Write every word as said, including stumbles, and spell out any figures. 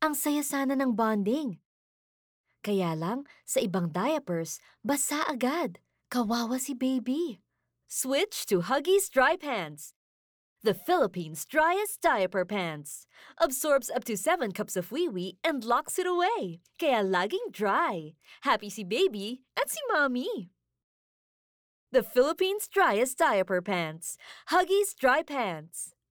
Ang saya sana ng bonding. Kaya lang, sa ibang diapers, basa agad. Kawawa si baby. Switch to Huggies Dry Pants, the Philippines' driest diaper pants. Absorbs up to seven cups of wee-wee and locks it away. Kaya laging dry. Happy si baby at si mommy. The Philippines' driest diaper pants. Huggies Dry Pants.